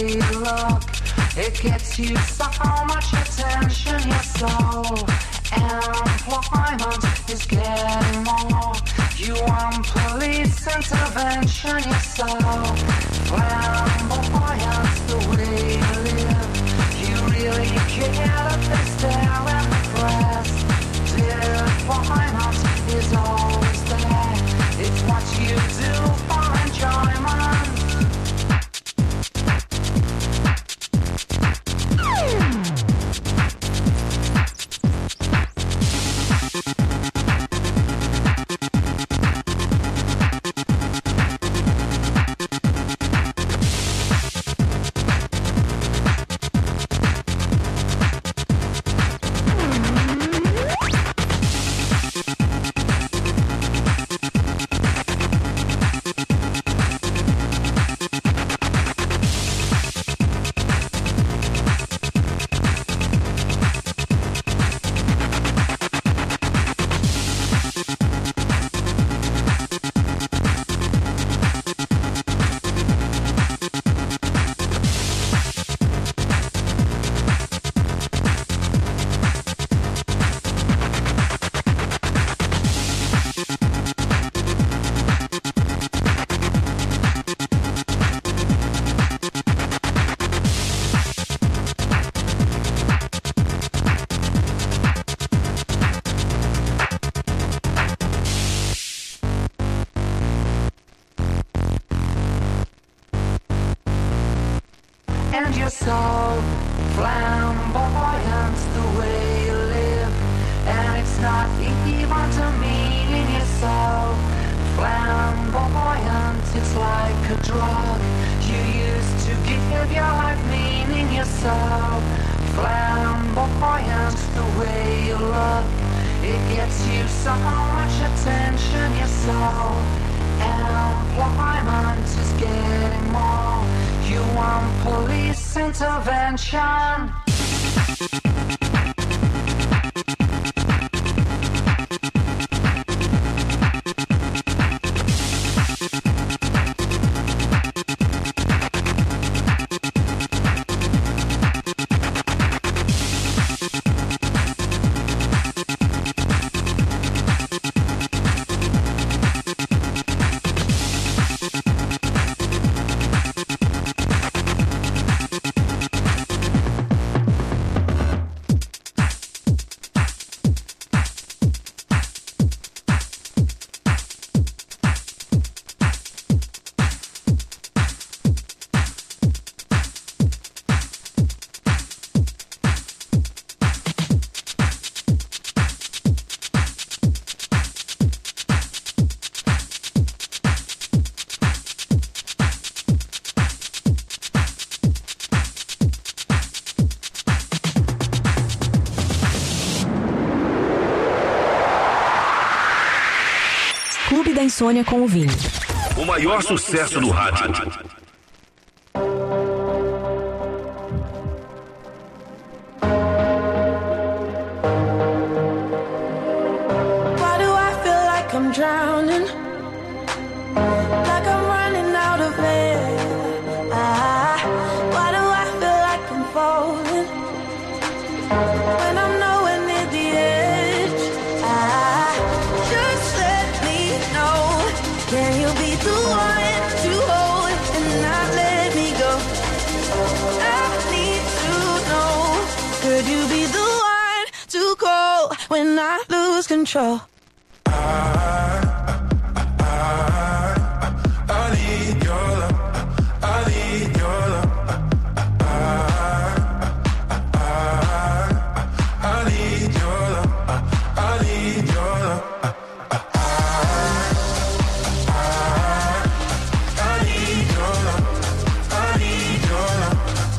way you look, it gets you so much attention. Your soul employment is getting more. You want police intervention. Your soul flamboyant, the way you live. You really care that they stare in the press. Defiance is always there. It's what you do for enjoyment. And you're so flamboyant, the way you live. And it's not even demeaning. You're so flamboyant, it's like a drug. You used to give your life meaning. You're so flamboyant, the way you look. It gets you so much attention. You're so employment is getting more. You want police intervention. Clube da Insônia com o Vini. O maior sucesso do rádio. Why do I feel like I'm drowning? Like I'm running out of air. Why do I feel like I'm falling? When I'm nowhere near the edge. Just let me know. Can you be the one to hold and not let me go? I need to know. Could you be the one to call when I lose control? I need your love. I need your love. I need your love. I need your love. I need your love. I need your love.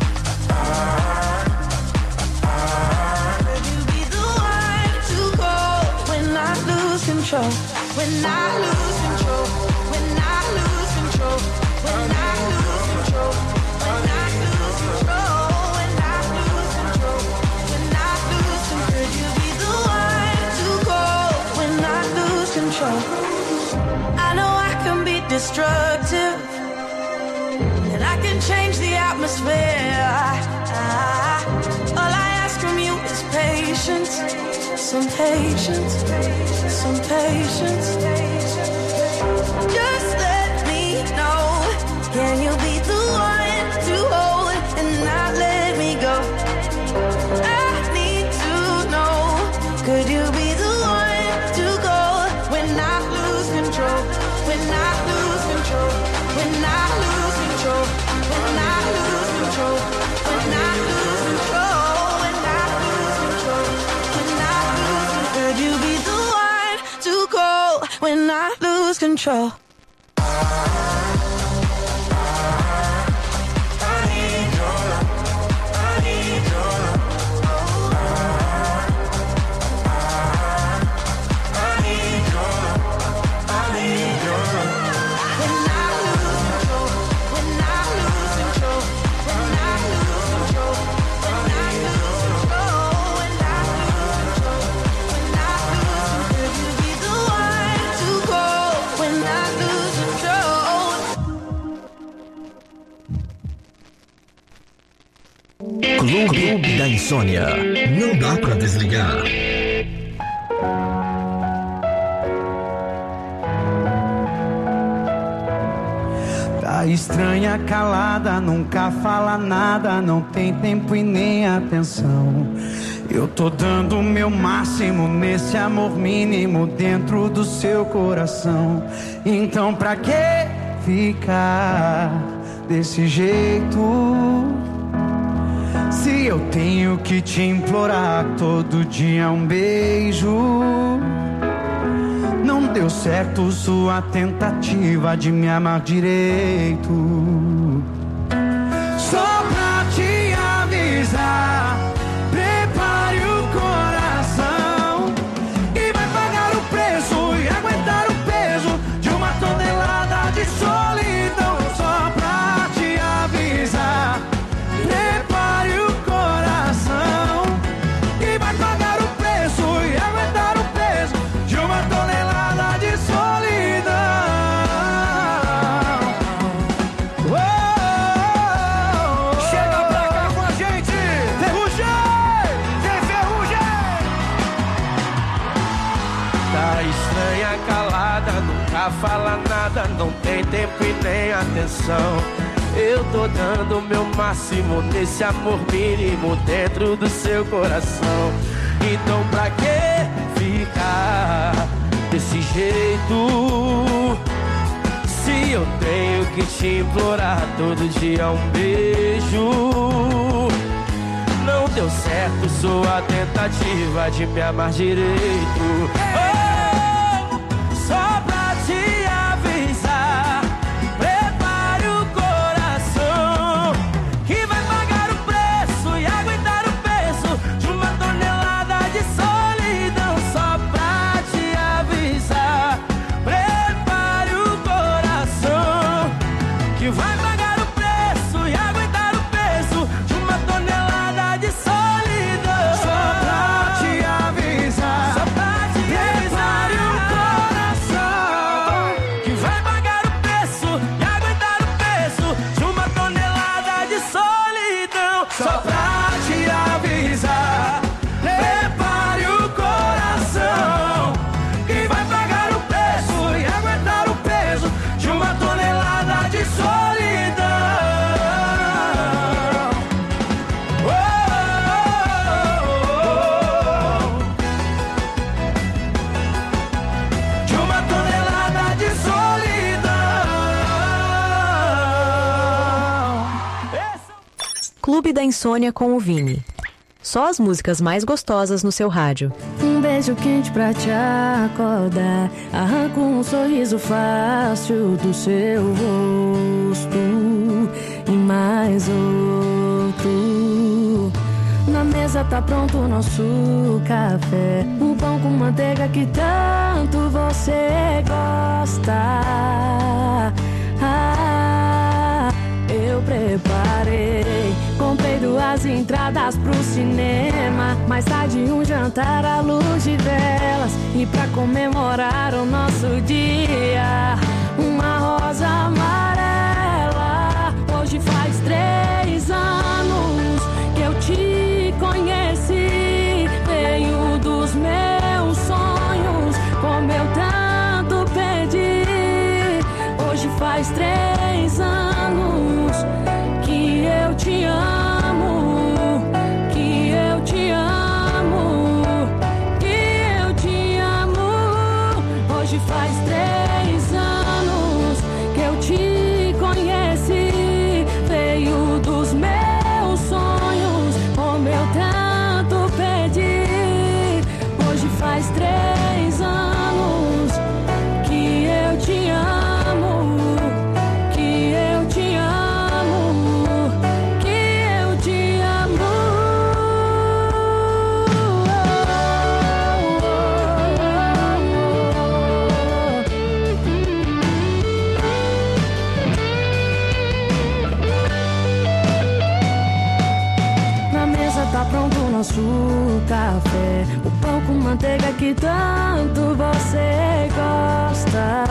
Could you be the one to call when I lose control? When I lose control. When I lose control. When I lose control. When I lose control. When I lose control. When I lose control. Could you be the one to call when I lose control? I know I can be destructive, and I can change change the atmosphere. All I ask from you is patience, some patience, some patience. Just let me know, can you be the one to hold and not let me go? I need to know, could you be the one to go when I lose control? When I lose control, when I lose control, when I lose control, when I lose control, when I lose control, when I lose control. Could you be the one to go when I lose control? Clube da Insônia. Não dá pra desligar. Tá estranha, calada, nunca fala nada, não tem tempo e nem atenção. Eu tô dando o meu máximo nesse amor mínimo dentro do seu coração. Então pra que ficar desse jeito? Se eu tenho que te implorar todo dia um beijo. Não deu certo sua tentativa de me amar direito. Só pra te avisar, prepare o coração e vai pagar o preço e aguentar o peso de uma tonelada de solidão. Só pra te avisar, prepare o coração e vai pagar o preço e aguentar o peso de uma tonelada de solidão. Oh, chega pra cá com a gente, Ferrugem! Vem, Ferrugem! Tá estranha, calada, nunca fala nada, não tem tempo e nem atenção. Eu tô dando o meu máximo nesse amor mínimo dentro do seu coração. Então pra que ficar desse jeito? Se eu tenho que te implorar todo dia um beijo. Não deu certo sua tentativa de me amar direito. Oh, só pra te avisar, prepare o coração que vai pagar o preço e aguentar o peso de uma tonelada de solidão. Só pra te avisar, prepare o coração que vai pagar o preço e aguentar o peso de uma tonelada de solidão. Só pra te avisar, só pra te prepare o coração que vai pagar o preço e aguentar o peso de uma tonelada de solidão. Só pra te avisar, prepare o coração que vai pagar o preço e aguentar o peso de uma tonelada de solidão. Oh, de uma tonelada de solidão. Clube da Insônia com o Vini. Só as músicas mais gostosas no seu rádio. Um beijo quente pra te acordar, arranco um sorriso fácil do seu rosto e mais outro. Na mesa tá pronto o nosso café, o pão com manteiga que tanto você gosta. Eu preparei, comprei 2 entradas pro cinema, mais tarde um jantar à luz de velas, e pra comemorar o nosso dia, uma rosa amarela. Hoje Hoje faz 3 anos que eu te conheci. Veio dos meus sonhos, como eu tanto pedi. Hoje faz 3 anos que eu te amo, que eu te amo, que eu te amo. Hoje faz 3 anos que eu te conheci. Veio dos meus sonhos, como eu tanto pedi. Hoje faz 3 anos que eu te amo, que eu te amo, que eu te amo. Na mesa tá pronto o nosso café, o pão com manteiga que tanto você gosta.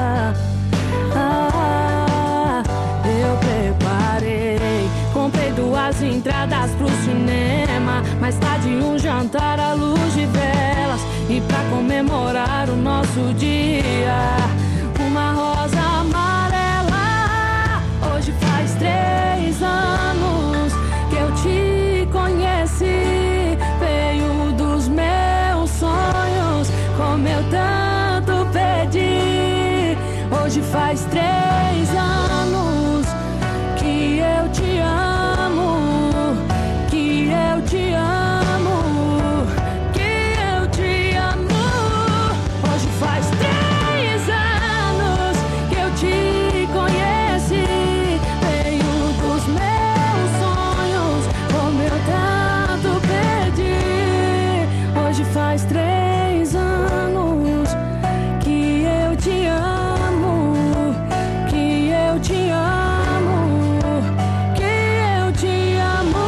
Eu preparei, comprei 2 entradas pro cinema, mais tarde um jantar à luz de velas, e pra comemorar o nosso dia, uma rosa amarela. Hoje faz 3 anos que eu te conheci. Veio dos meus sonhos, como eu tanto pedi. Hoje faz 3 anos que eu te amo, que eu te amo, que eu te amo. Hoje faz 3 anos que eu te conheci. Veio dos meus sonhos, como eu tanto pedi. Hoje faz 3 anos que eu te amo, que eu te amo, que eu te amo.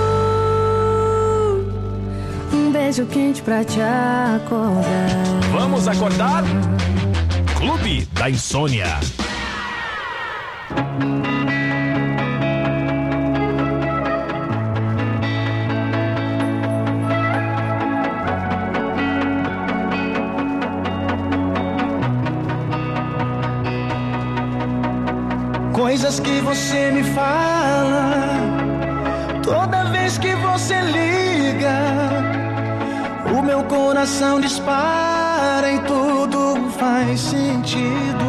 Um beijo quente pra te acordar. Vamos acordar? Clube da Insônia. Coisas que você me fala toda vez que você liga, o meu coração dispara e tudo faz sentido.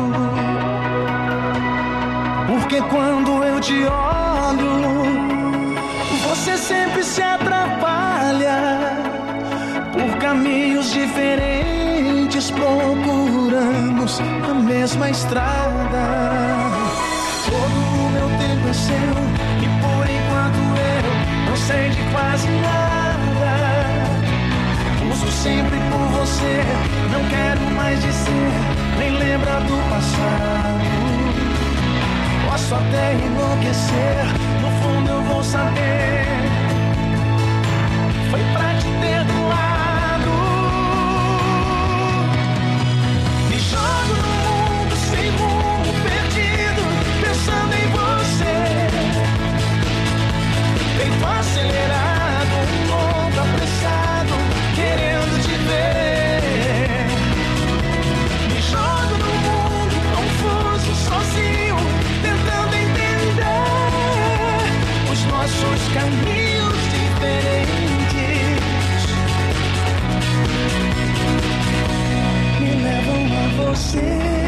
Porque quando eu te olho, você sempre se atrapalha. Por caminhos diferentes procuramos a mesma estrada. Todo o meu tempo é seu e por enquanto eu não sei de quase nada. Uso sempre por você, não quero mais dizer, nem lembrar do passado. Posso até enlouquecer, no fundo eu vou saber, foi pra te ter do lado. Me jogo no mundo sem rumo, perdido, pensando em você. Peito acelerado, um louco apressado, querendo te ver. Me jogo no mundo confuso, sozinho, tentando entender os nossos caminhos diferentes. Me levam a você.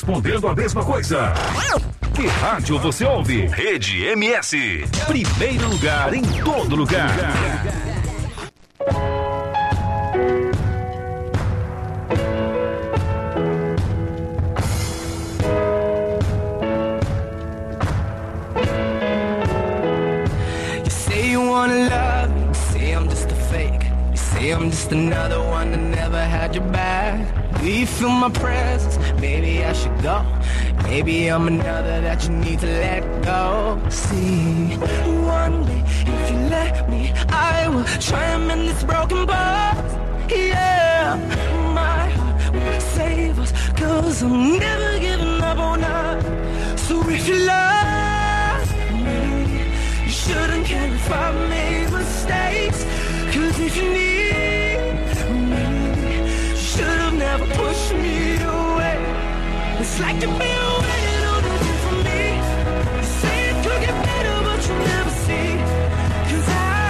respondendo a mesma coisa. Que rádio você ouve? Rede MS. Primeiro lugar em todo lugar. You say you wanna love me, you say I'm just a fake. You say I'm just another one that never had your back. Do you feel my presence? Maybe I should go. Maybe I'm another that you need to let go. See, one day if you let me, I will try and mend this broken part. Yeah, my heart will save us, 'cause I'm never giving up on us. So if you love me, you shouldn't care if I made mistakes. 'Cause if you need me, you should've never pushed me away. It's like you've been waiting on nothing from me. You say it could get better, but you never see. 'Cause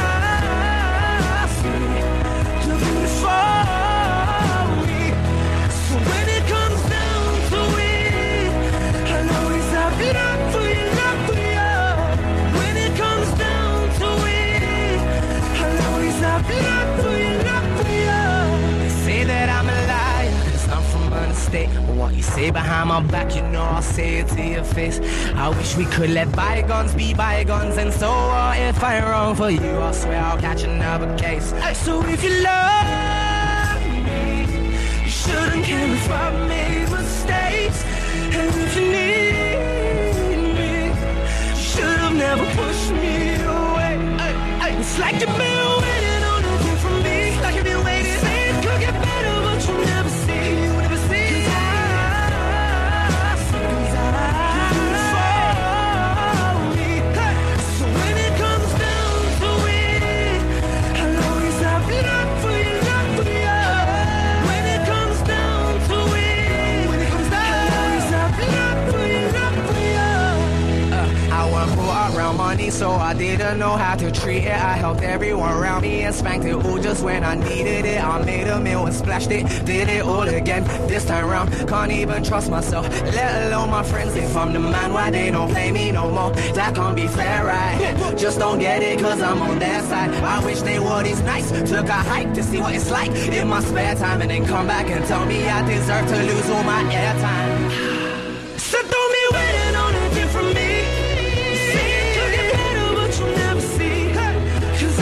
I see you're beautiful me. So when it comes down to it, I'll always have love for you, love for you. When it comes down to it, I'll always have love for you, love for you. They say that I'm a liar, 'cause I'm from another state. But what you say behind my back, you know I'll say it to your face. I wish we could let bygones be bygones. And so if I'm wrong for you, I swear I'll catch another case. So if you love me, you shouldn't care if I made mistakes. And if you need me, you should've never pushed me away. It's like you've been waiting on nothing from me. It's like you've been waiting. Say it could get better, but you never see. You never see. 'Cause I see. 'Cause I me. So when it comes down to it, I'll always have love for you, love for you. When it comes down to it, I'll always have love for you, love for you. I wasn't brought around money, so I didn't know how to treat it. I helped everyone around me and spanked it all just when I needed it. I made a meal and splashed it, did it all again. This time round, can't even trust myself, let alone my friends. If I'm the man, why they don't play me no more? That can't be fair, right? Just don't get it, 'cause I'm on their side. I wish they were these nice. Took a hike to see what it's like in my spare time, and then come back and tell me I deserve to lose all my airtime. So don't be waiting on anything from me. Say it could get better, but you never see. 'Cause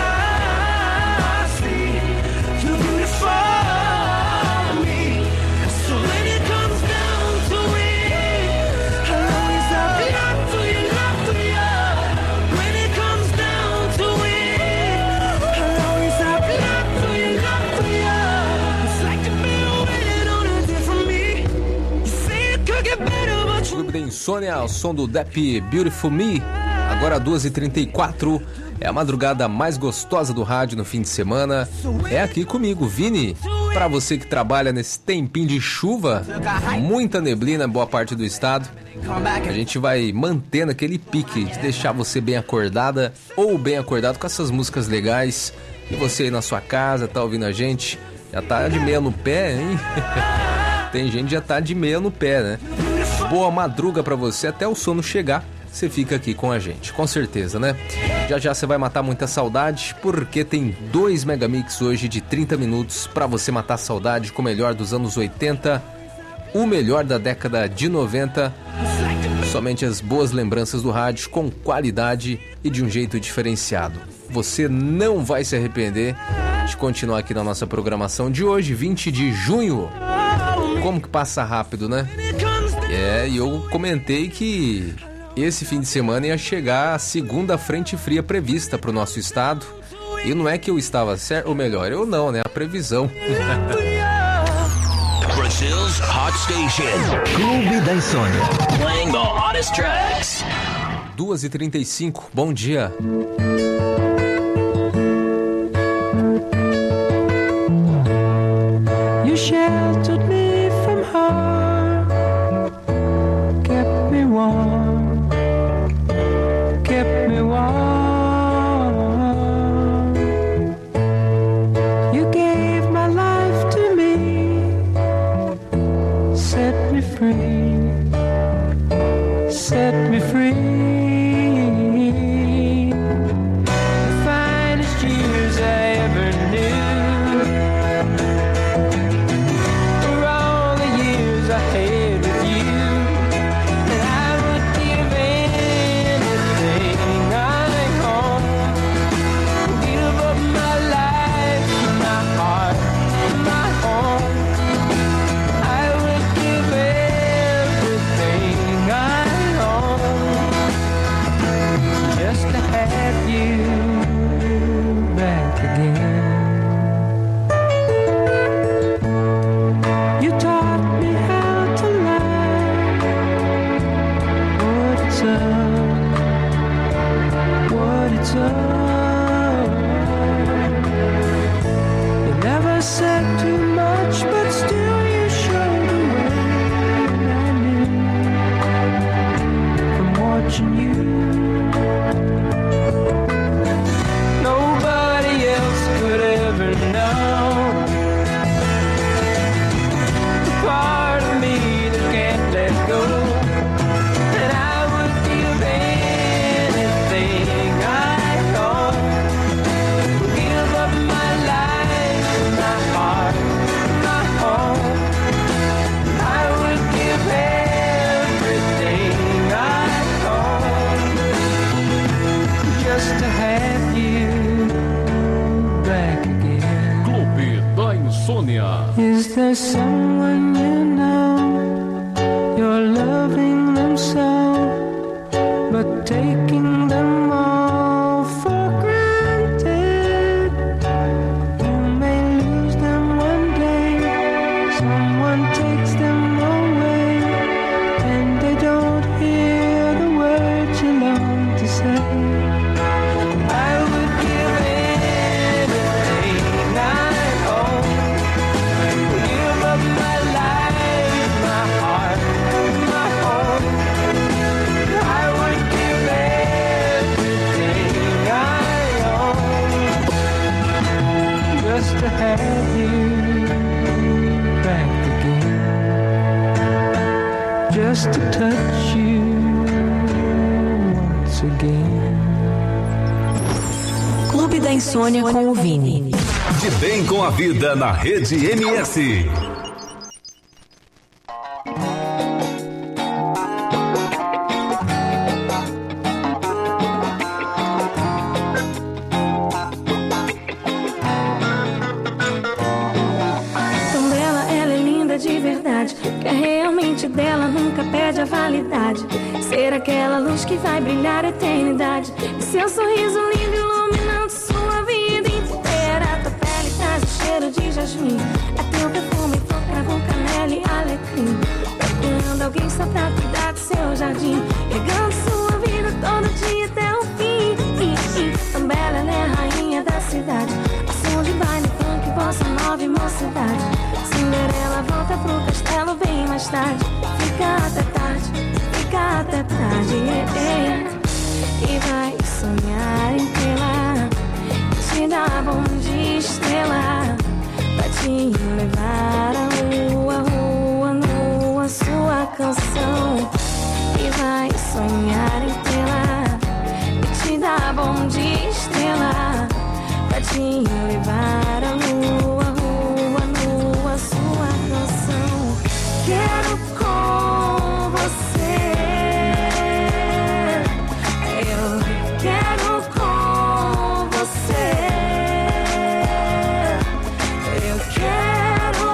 I see you're beautiful me. So when it comes down to it, I'll always have love for you, love for you. When it comes down to it, I'll always have love for you, love for you. It's like you've been waiting on anything from me. You say it could get better, but you Clube da Insônia, ao som do Depp Beautiful Me. Agora 2h34, é a madrugada mais gostosa do rádio no fim de semana. É aqui comigo, Vini. Pra você que trabalha nesse tempinho de chuva, muita neblina em boa parte do estado, a gente vai mantendo aquele pique de deixar você bem acordada ou bem acordado com essas músicas legais. E você aí na sua casa, tá ouvindo a gente, já tá de meia no pé, hein? Tem gente que já tá de meia no pé, né? Boa madruga pra você, até o sono chegar, você fica aqui com a gente, com certeza, né? Já já você vai matar muita saudade, porque tem 2 Megamix hoje de 30 minutos pra você matar a saudade com o melhor dos anos 80, o melhor da década de 90, somente as boas lembranças do rádio com qualidade e de um jeito diferenciado. Você não vai se arrepender de continuar aqui na nossa programação de hoje, 20 de junho. Como que passa rápido, né? E eu comentei que esse fim de semana ia chegar a segunda frente fria prevista para o nosso estado. E não é que eu estava certo, ou melhor, eu não, né? A previsão. Brazil's Hot Station. Clube da Insônia. Playing the hottest tracks. 2h35, bom dia. You sheltered me from harm, kept me warm, kept me warm. You gave my life to me, set me free. you back again. You taught me how to love, what it's up, what it's up. You never said too much, but still you showed the way I knew from watching you. Nobody else could ever know the part of me that can't let go. And I would give anything I own, give up my life, my heart, my home. I would give everything I own just to have you back again. Clube da Insônia. Is there someone you know, you're loving them so, but taking them all for granted? You may lose them one day, someone takes them away, and they don't hear the words you long to say. I would give anything I own, give up my life, my heart, my home. I would give everything I own just to have you back again, just to touch you once again. Clube da Insônia com o Vini. De bem com a vida na Rede MS. Tão bela, ela é linda de verdade. Que é realmente dela, nunca perde a validade. Ser aquela luz que vai brilhar a eternidade. E seu sorriso lindo iluminando sua vida inteira. Tua pele traz o cheiro de jasmim. É teu perfume, flor, cravo, canela e alecrim. Procurando alguém só pra cuidar do seu jardim. Regando sua vida todo dia até o fim. Tão bela, ela é a rainha da cidade. A som de baile, funk, bossa nova e mocidade. Cinderela volta pro castelo bem mais tarde. Fica até tarde, fica até tarde, e vai sonhar em tê-la, te dar bom de estrela, pra te levar à lua, rua nua, sua canção. E vai sonhar em tê-la, te dar bom de estrela, pra te levar à lua, rua nua, sua canção. Quero com você, eu quero com você, eu quero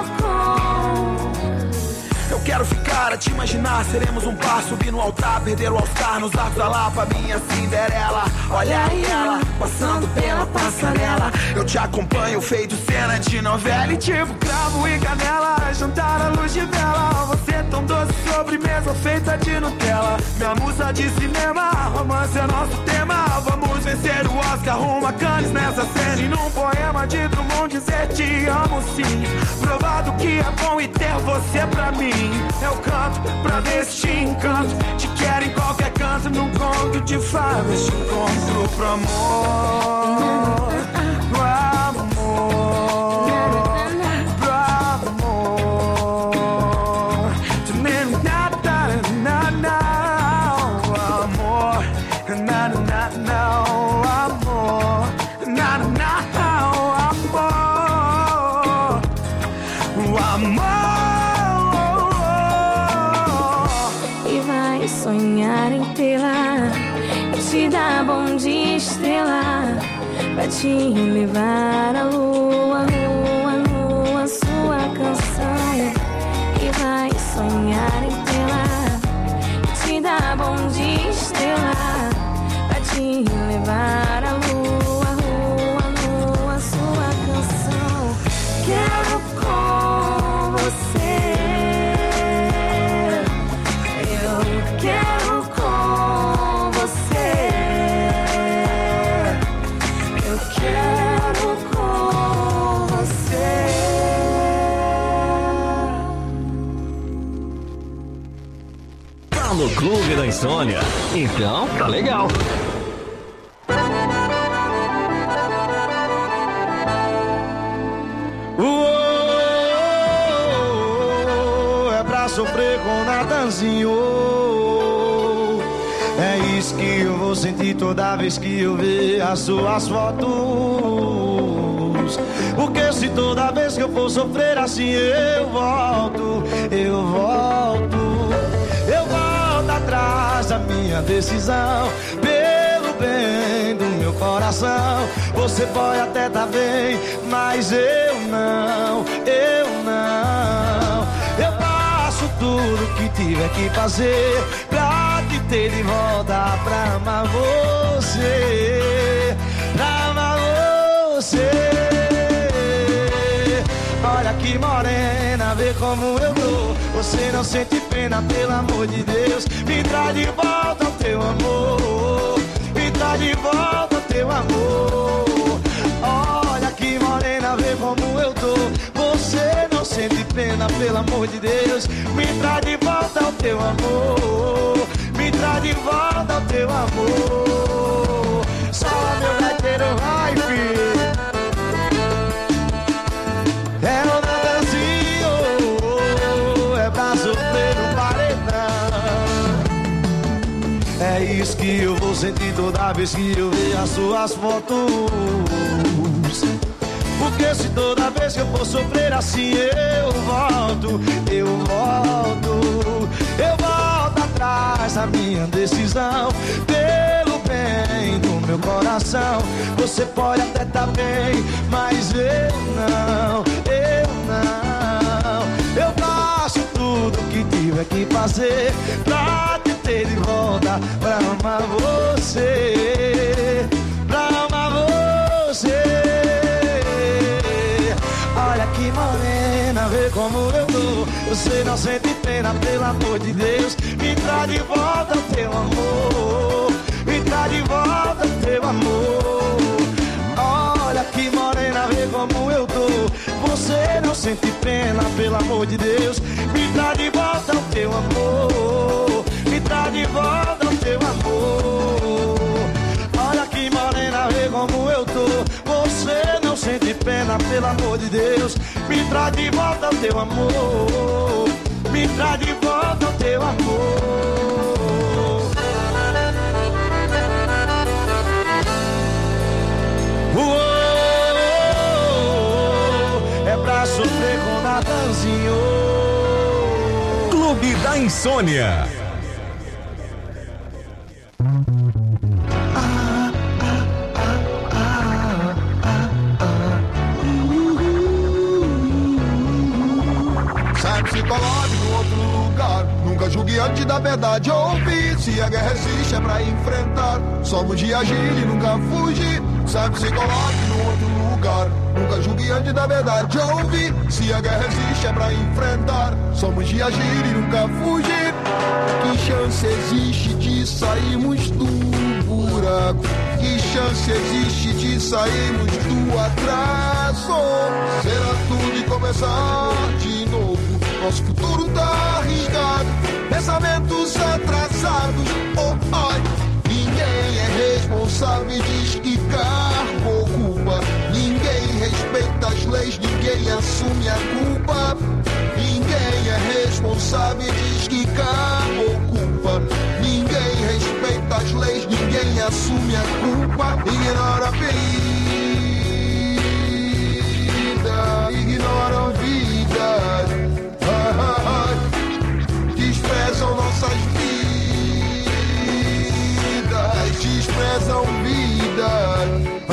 com. Eu quero ficar a te imaginar, seremos um par, subir no altar, perder o All-Star nos arcos da Lapa, minha Cinderela. Olha aí ela, passando pela passarela. Eu te acompanho, feito cena de novela. E tipo cravo e canela, jantar à luz de vela. Você é tão doce, sobremesa feita de Nutella. Minha musa de cinema, romance é nosso tema. Vamos vencer o Oscar, rumo a Cannes nessa cena. E num poema de Drummond dizer te amo sim. Provado que é bom e ter você pra mim. Eu canto pra ver se te encanto. Te quero em qualquer canto, num conto de fadas. Te encontro pro amor, pro amor, pro amor. To me, na na na na, amor, na na na, amor, na na amor, o amor. E vai sonhar em tê-la, te dar bom de estrela, pra te levar à lua, lua, lua, sua canção. E vai sonhar em tê-la, te dar bom de estrela, pra te levar à Clube da Insônia. Então, tá legal. É pra sofrer com Natanzinho. É isso que eu vou sentir toda vez que eu ver as suas fotos. Porque se toda vez que eu for sofrer assim eu volto atrás da minha decisão. Pelo bem do meu coração, você pode até tá bem, mas eu não. Eu faço tudo que tiver que fazer pra te ter de volta, pra amar você, Olha que morena, vê como eu tô. Você não sente pena, pelo amor de Deus. Me traz de volta o teu amor. Me traz de volta o teu amor. Olha que morena, vê como eu tô. Você não sente pena, pelo amor de Deus. Me traz de volta o teu amor. Me traz de volta o teu amor. Só meu gaiteiro vai, filho. É o Natanzinho, é pra sofrer no paredão. É isso que eu vou sentir toda vez que eu ver as suas fotos. Porque se toda vez que eu for sofrer assim eu volto atrás da minha decisão. Pelo bem do meu coração, você pode até tá bem, mas eu não. Eu faço tudo que tiver que fazer pra te ter de volta, pra amar você, Olha que morena, vê como eu tô. Você não sente pena, pelo amor de Deus. Me traz de volta o teu amor. Me traz de volta o teu amor. Olha que morena, vê como eu tô. Você não sente pena, pelo amor de Deus. Me traz de volta o teu amor. Me traz de volta o teu amor. Olha que morena, vê como eu tô. Você não sente pena, pelo amor de Deus. Me traz de volta o teu amor. Me traz de volta o teu amor. É pra sofrer com Natanzinho. Clube da Insônia. Se coloque no outro lugar, nunca julgue antes da verdade ouvir. Se a guerra existe é pra enfrentar, somos de agir e nunca fugir. Sempre se coloque no outro lugar, nunca julgue antes da verdade ouvir. Se a guerra existe é pra enfrentar, somos de agir e nunca fugir. Que chance existe de sairmos do buraco? Que chance existe de sairmos do atraso? Será tudo e começar de novo. Nosso futuro tá arriscado, pensamentos atrasados. Oh, ai, ninguém é responsável e diz que cargo culpa. Ninguém respeita as leis, ninguém assume a culpa. Ninguém é responsável e diz que cargo culpa. Ninguém respeita as leis, ninguém assume a culpa. Ignora a vida, ignora a vida. Desprezam nossas vidas, desprezam vidas.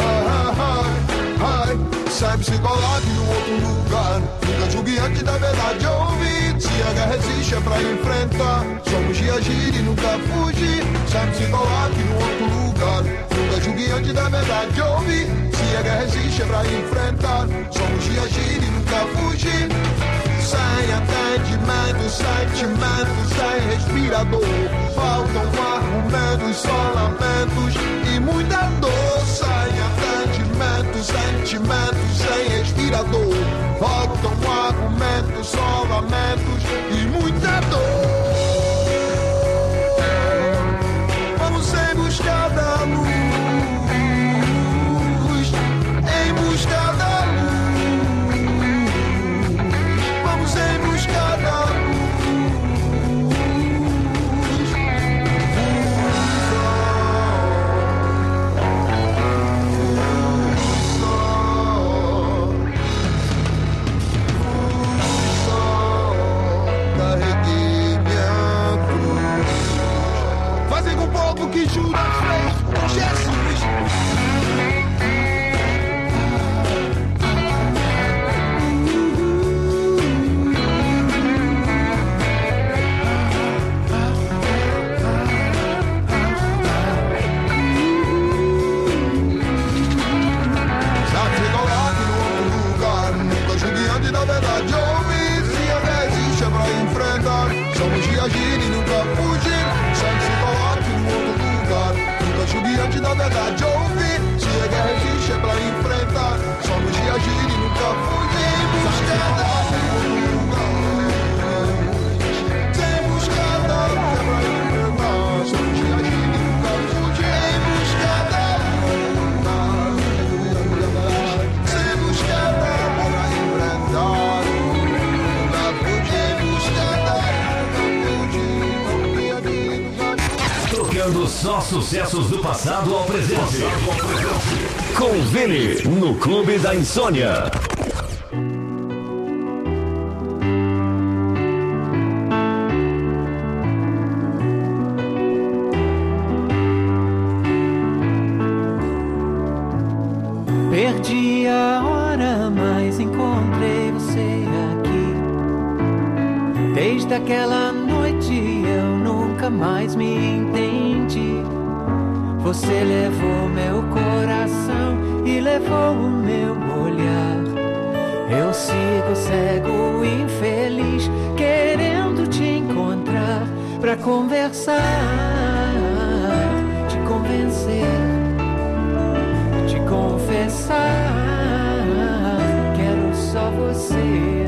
Sempre se coloque no outro lugar, nunca julgue antes da verdade ouvir. Se a guerra existe é pra enfrentar, somos de agir e nunca fugir. Sempre se coloque no outro lugar, nunca julgue antes da verdade ouvir. Se a guerra existe é pra enfrentar, somos de agir e nunca fugir. Sem atendimento, sentimento, sem respirador. Faltam argumentos, só lamentos e muita dor. Sem atendimento, sentimento, sem respirador. Faltam argumentos, só lamentos e muita dor. Só sucessos do passado ao presente. Com Vini, no Clube da Insônia. Perdi a hora, mas encontrei você aqui. Desde aquela noite eu nunca mais me entendi. Você levou meu coração e levou o meu olhar. Eu sigo cego, infeliz, querendo te encontrar pra conversar, te convencer, te confessar. Quero só você.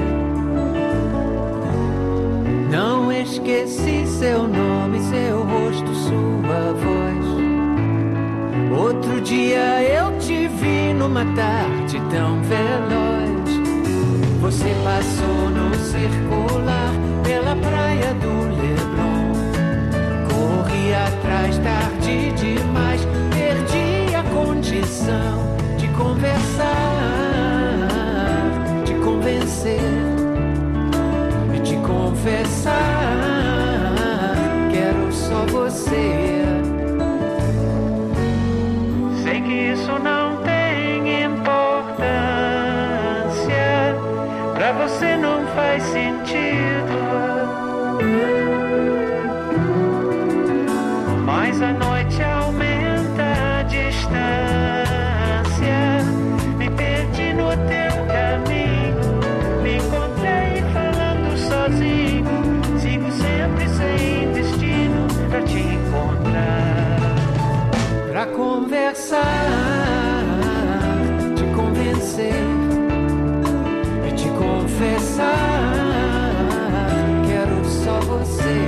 Não esqueci seu nome, seu rosto, sua voz. Outro dia eu te vi numa tarde tão veloz. Você passou no circular pela praia do Leblon. Corri atrás tarde demais, perdi a condição de conversar, de convencer, de confessar. Quero só você. Sei que isso não tem importância, pra você não faz sentido, mas a noite aumenta a distância. Me perdi no teu caminho, me encontrei falando sozinho. Sigo sempre sem destino pra te encontrar, pra conversar, te convencer e te confessar. Quero só você.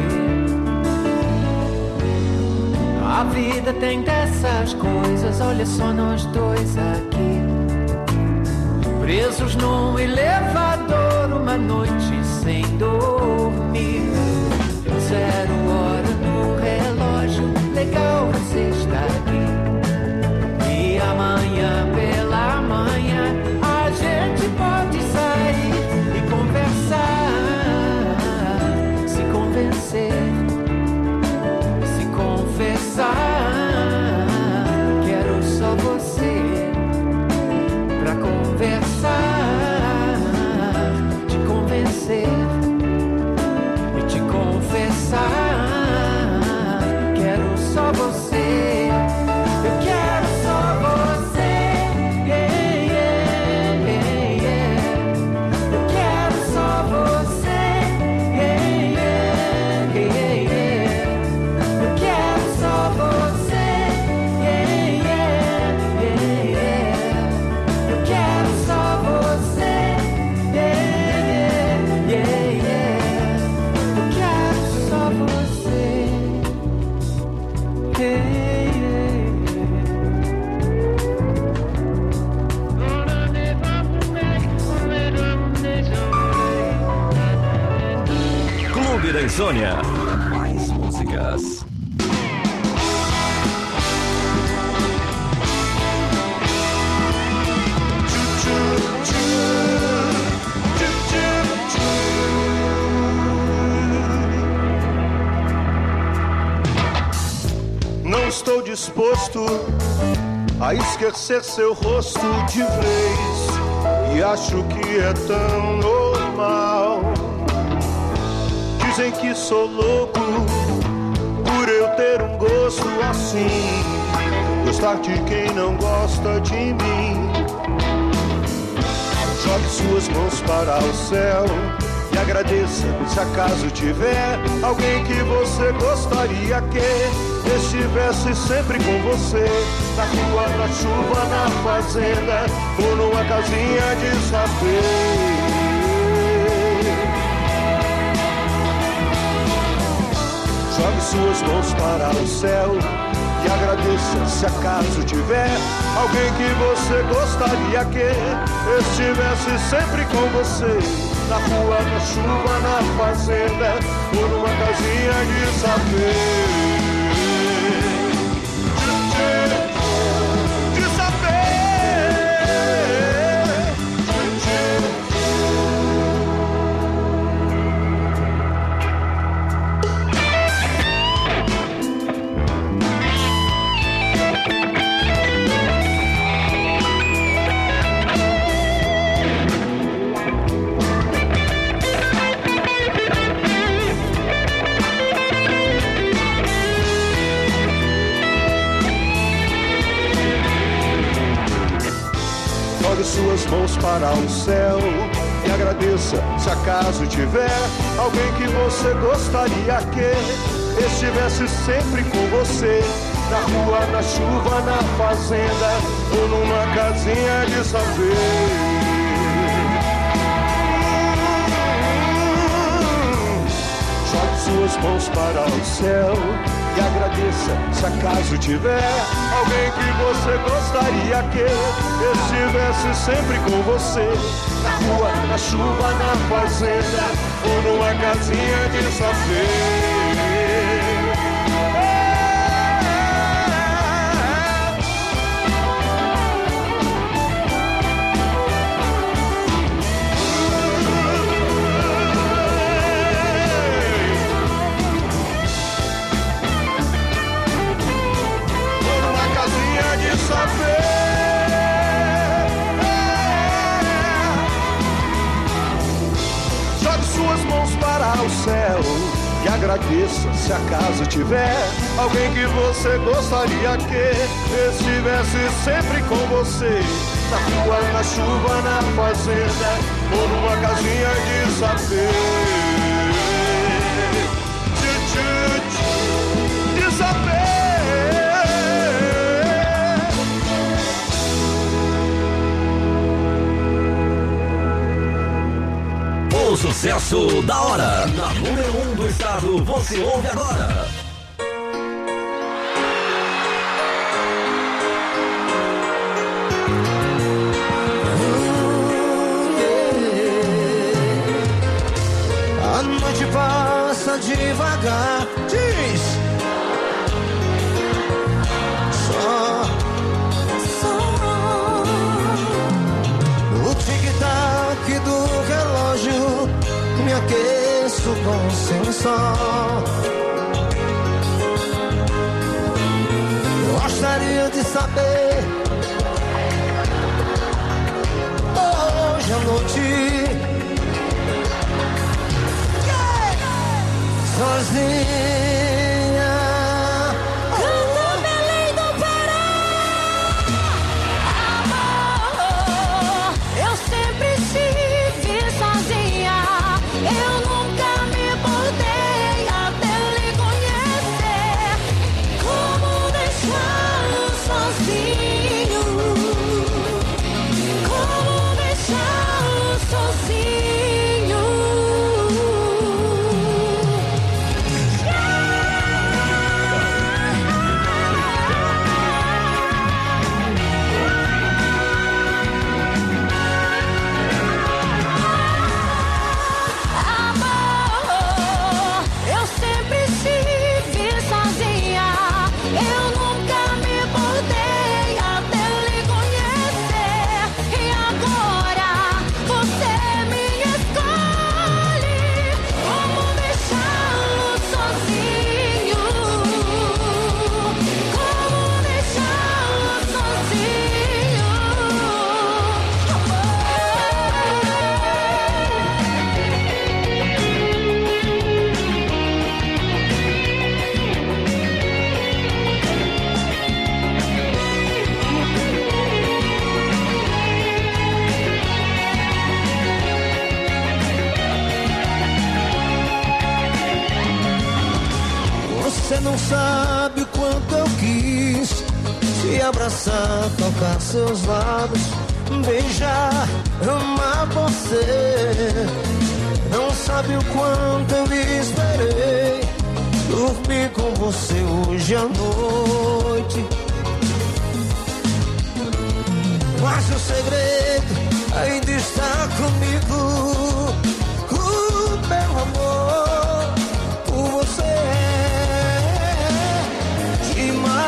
A vida tem dessas coisas, olha só nós dois aqui, presos num elevador, uma noite sem dormir. 0 hora no relógio, legal você está aqui. E amanhã pela manhã a gente pode sair e conversar, se convencer, se confessar. Quero só você pra conversar, te convencer e te confessar. Quero só você. Eu quero só você. Yeah, yeah, yeah, yeah. Eu quero só você. Yeah, yeah, yeah, yeah. Eu quero só você. Yeah, yeah, yeah, yeah. Eu quero só você. Yeah, yeah, yeah, yeah. Eu quero só você. Yeah, yeah. Clube da Insônia. Mais músicas. Não estou disposto a esquecer seu rosto de vez, e acho que é tão normal. Dizem que sou louco por eu ter um gosto assim, gostar de quem não gosta de mim. Jogue suas mãos para o céu e agradeça se acaso tiver alguém que você gostaria que estivesse sempre com você, na rua, na chuva, na fazenda ou numa casinha de saber. Jogue suas mãos para o céu e agradeça se acaso tiver alguém que você gostaria que estivesse sempre com você, na rua, na chuva, na fazenda ou numa casinha de saber. Jogue suas mãos para o céu e agradeça se acaso tiver alguém que você gostaria que estivesse sempre com você. Na rua, na chuva, na fazenda ou numa casinha de saber. Jogue suas mãos para o céu e agradeça se acaso tiver alguém que você gostaria que estivesse sempre com você. Na rua, na chuva, na fazenda ou numa casinha de saber. Jogue suas mãos para o céu e agradeça se acaso tiver alguém que você gostaria que estivesse sempre com você. Na rua, na chuva, na fazenda ou numa casinha de saber. De saber. O sucesso da hora, na número 1 do estado, você ouve agora. A noite passa devagar, diz. Só o tic-tac do relógio, me aqueço com seu sol. Gostaria de saber hoje à noite, sozinha. Canta Belém do Pará. Amor, eu sempre estive sozinha. Eu nunca me importei até lhe conhecer. Como deixá-lo sozinho? Como deixá-lo sozinho? Você não sabe o quanto eu quis te abraçar, tocar seus lábios, beijar, amar você. Não sabe o quanto eu esperei dormir com você hoje à noite. Mas o segredo ainda está comigo. O meu amor por você é demais.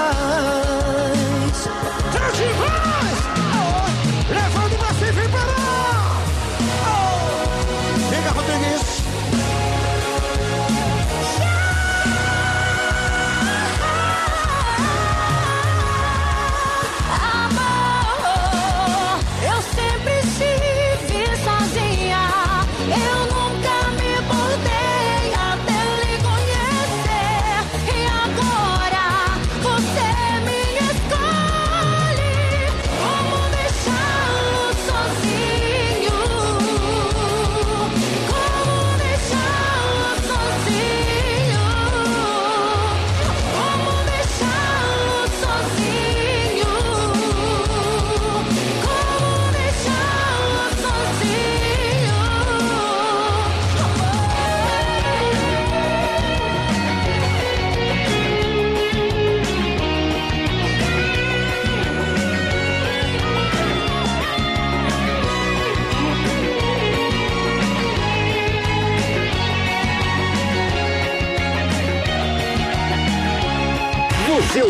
Tá demais! Oh, levando você, vem parar! Oh, Liga, Rodrigues! Amor, eu sempre estive sozinha.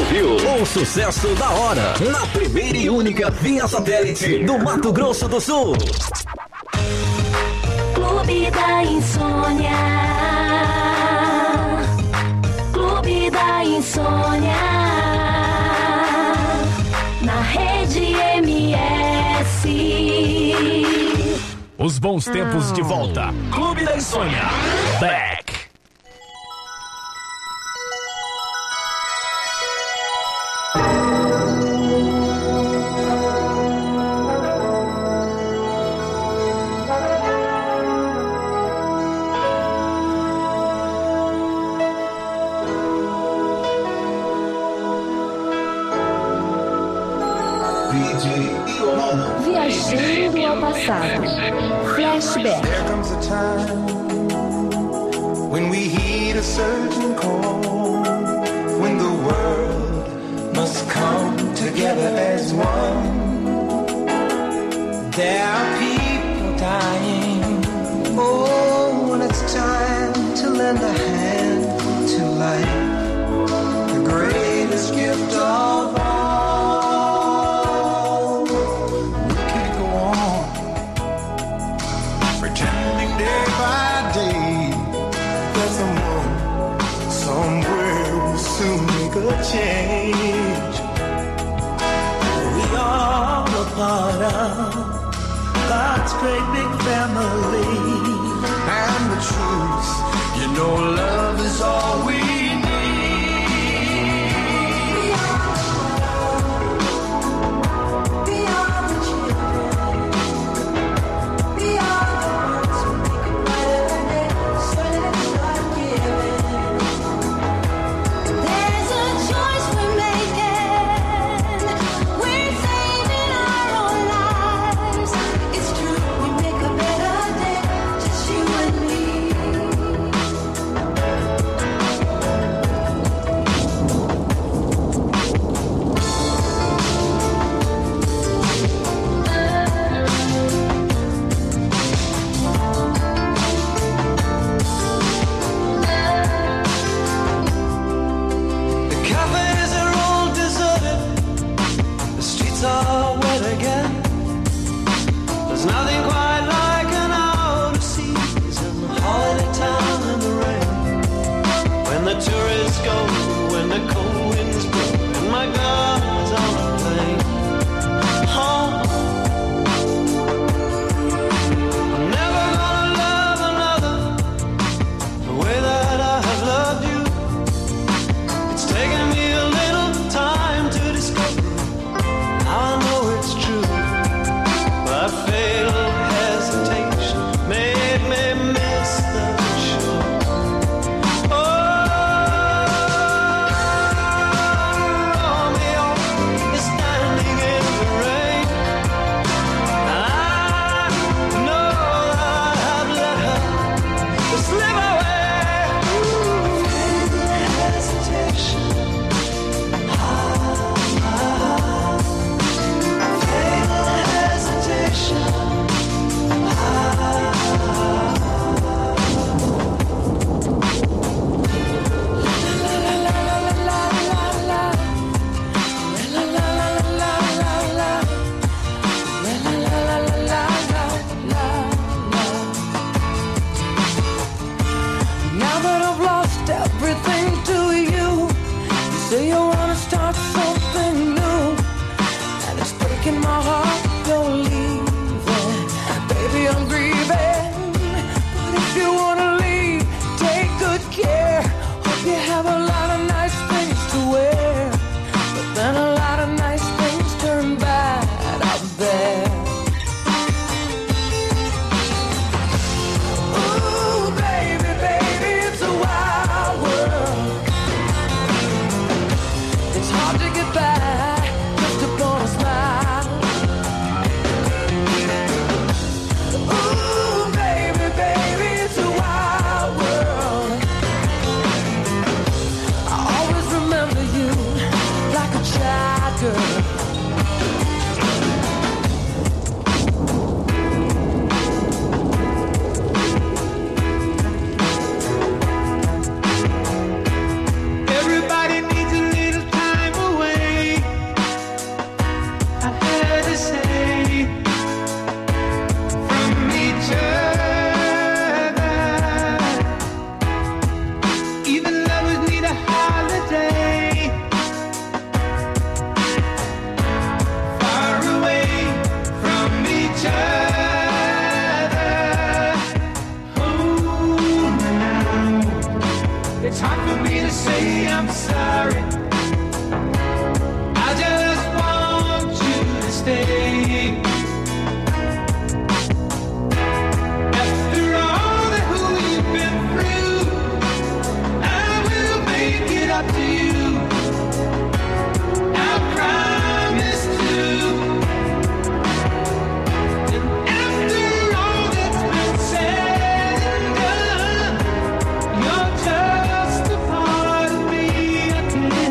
ouviu o sucesso da hora na primeira e única via satélite do Mato Grosso do Sul. Clube da Insônia. Clube da Insônia. Na Rede MS. Os bons tempos de volta. Clube da Insônia. Back. Viajando ao passado. Flashback. There comes a time when we heed a certain call, when the world must come together as one. There are people dying. Oh, when it's time to lend a hand to life, the greatest gift of all. Change. We all a part of God's great big family. And the truth, you know, love is all we need. We are the children. We are the ones who make a better day. So let's start giving. I'm sorry. I just want you to stay. After all that we've been through, I will make it up to you. I promise to. And after all that's been said and done, you're just a part of me. I can't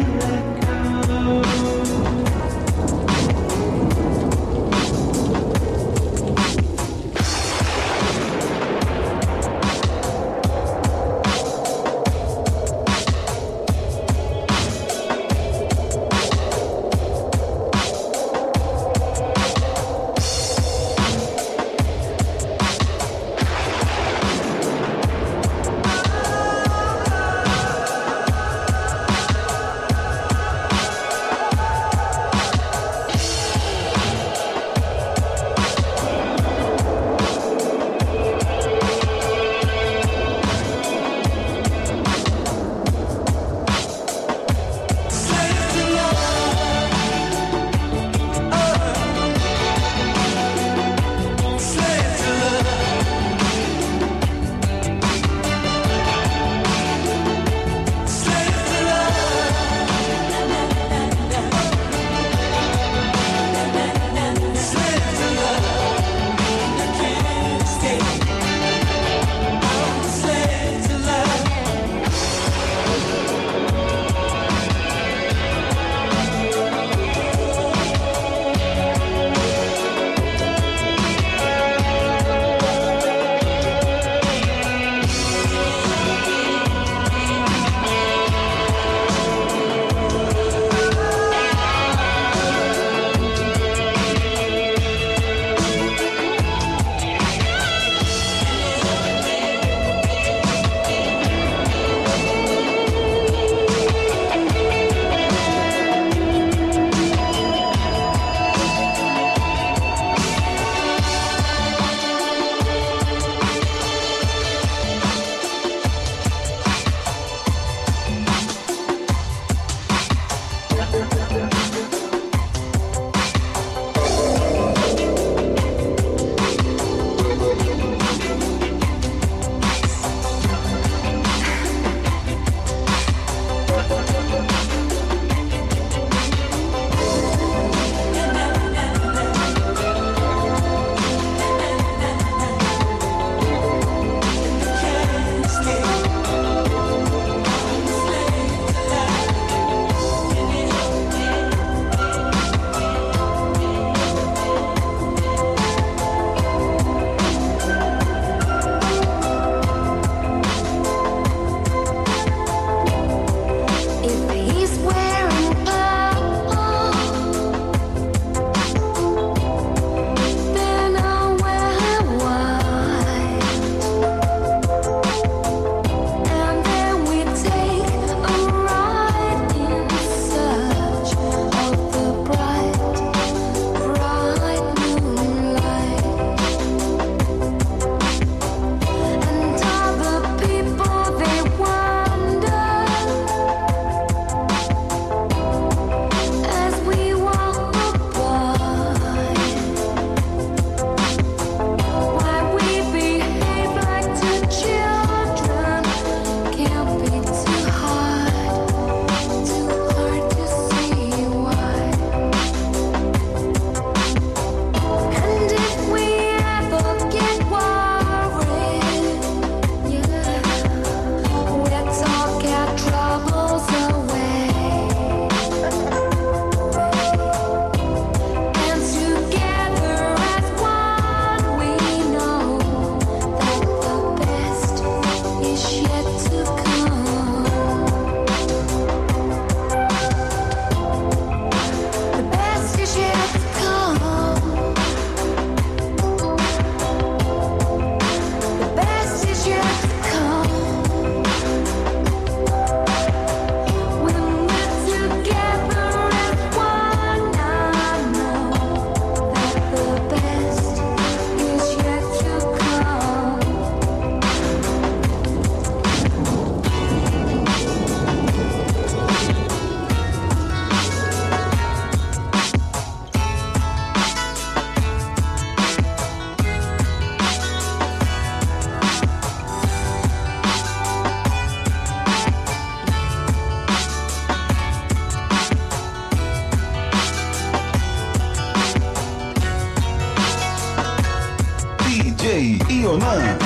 DJ Ionan.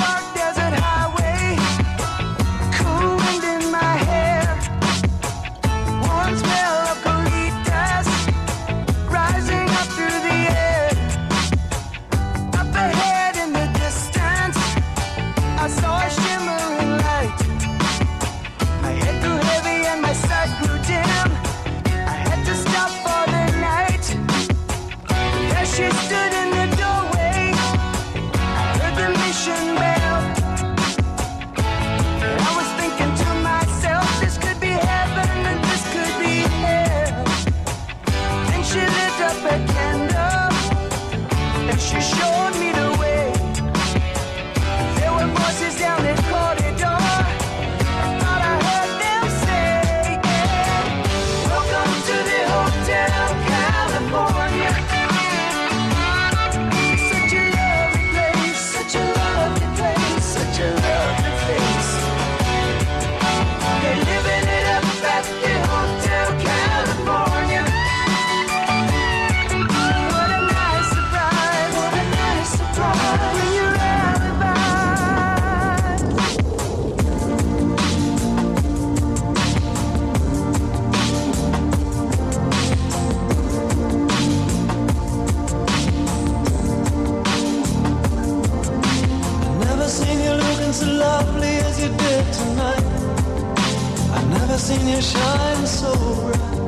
Seen you shine so bright.